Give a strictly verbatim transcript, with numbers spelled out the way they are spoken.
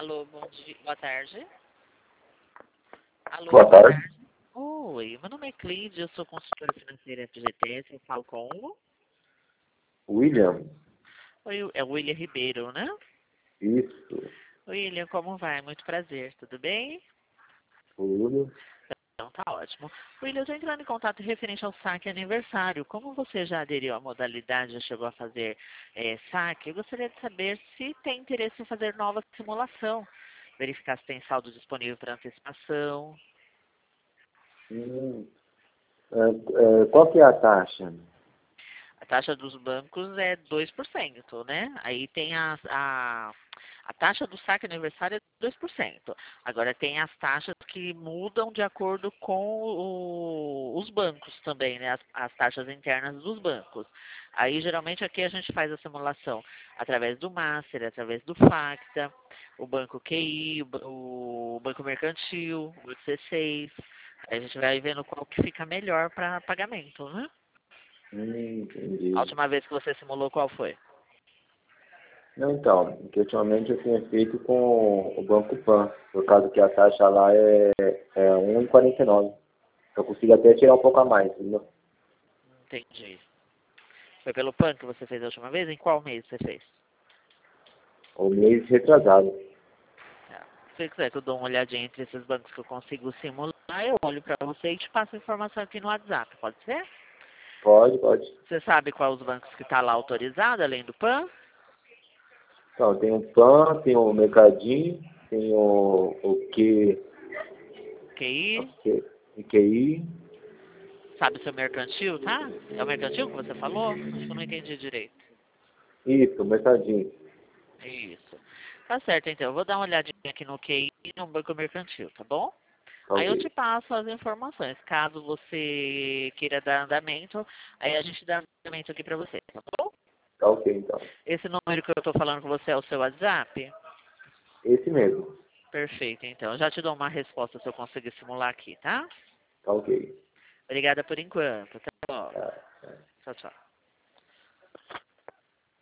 Alô, bom dia, boa tarde. Alô, Boa boa tarde. tarde. Oi, meu nome é Cleide, eu sou consultora financeira F G T S, eu falo com o... William. Oi, é o William Ribeiro, né? Isso. William, como vai? Muito prazer, tudo bem? Tudo. Então tá ótimo. William, eu estou entrando em contato referente ao saque aniversário. Como você já aderiu à modalidade, já chegou a fazer eh, saque, eu gostaria de saber se tem interesse em fazer nova simulação. Verificar se tem saldo disponível para antecipação. Hum, é, é, qual que é a taxa? A taxa dos bancos é dois por cento, né? Aí tem a, a, a taxa do saque aniversário é dois por cento. Agora tem as taxas que mudam de acordo com o, os bancos também, né? As, as taxas internas dos bancos. Aí geralmente aqui a gente faz a simulação através do Master, através do Facta, o Banco Q I, o, o Banco Mercantil, o C seis. Aí a gente vai vendo qual que fica melhor para pagamento, né? Hum, A entendi. última vez que você simulou, qual foi? Não, então, que ultimamente eu tinha feito com o Banco Pan, por causa que a taxa lá é, é um vírgula quarenta e nove. Eu consigo até tirar um pouco a mais, entendeu? Entendi. Foi pelo P A N que você fez a última vez? Em qual mês você fez? O mês retrasado. Tá. Se você quiser que eu dou uma olhadinha entre esses bancos que eu consigo simular, eu olho para você e te passo a informação aqui no WhatsApp, pode ser? Pode, pode. Você sabe quais os bancos que está lá autorizado, além do P A N? Então, tem o Pan, tem o Mercadinho, tem o, o Q, Q o I? Q, o Q I. Sabe o seu mercantil, tá? É o mercantil que você falou? Acho que eu não entendi direito. Isso, o Mercadinho. Isso. Tá certo, então. Eu vou dar uma olhadinha aqui no Q I e no Banco Mercantil, tá bom? Tá Aí ok. eu te passo as informações. Caso você queira dar andamento, aí a gente dá andamento aqui pra você, tá bom? Tá ok, então. Esse número que eu tô falando com você é o seu WhatsApp? Esse mesmo. Perfeito, então. Eu já te dou uma resposta se eu conseguir simular aqui, tá? Tá ok. Obrigada por enquanto. Até logo. Tá. Tchau, tchau.